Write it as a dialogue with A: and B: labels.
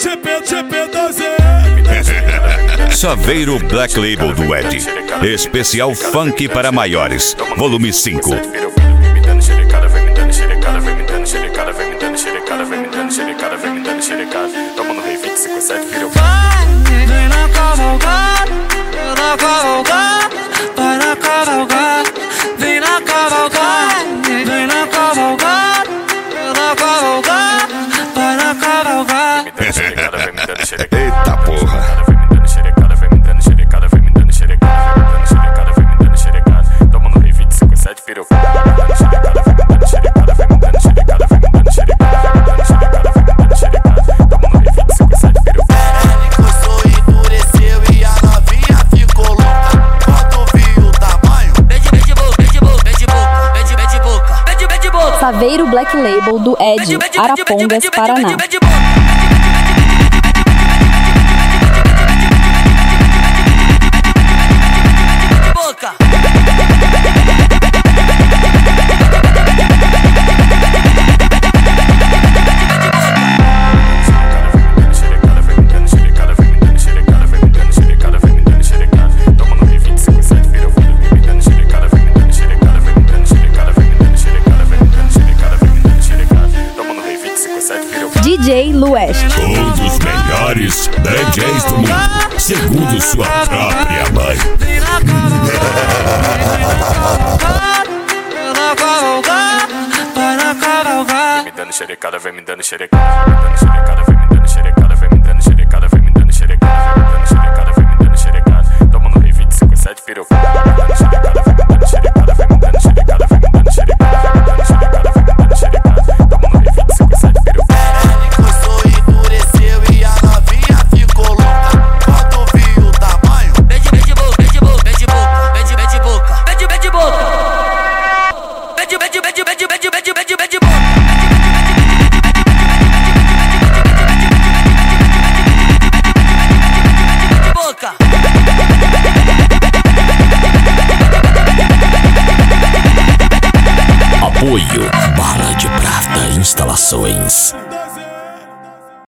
A: Saveiro Black Label do Ed. Especial Funk para Maiores, volume 5.
B: Toma no rei 25/7, virou.
C: Vem na cavalgada, na cavalgada, vai na cavalgada, vem na cavalgada, vem na cavalgada, na cavalgada, vai na cavalgada.
A: Eita porra.
B: Toma no rei 25/7, virou.
D: Saveiro Black Label do Ed, Arapongas, Paraná. DJ Lueste.
A: Um dos melhores DJs do mundo, segundo sua própria mãe.
B: Me dando xerecada, vem me dando xerecada, vem me dando xerecada, vem me dando xerecada, vem me dando xerecada, vem me dando xerecada, vem me dando xerecada, vem me dando xerecada. Toma no rei 25/7, virou. Me dando xerecada, vem me dando xerecada, vem me dando xerecada, vem me dando xerecada, vem me dando xerecada, vem me dando xerecada. Toma no rei 25/7, virou.
E: Apoio Bala de Prata Instalações.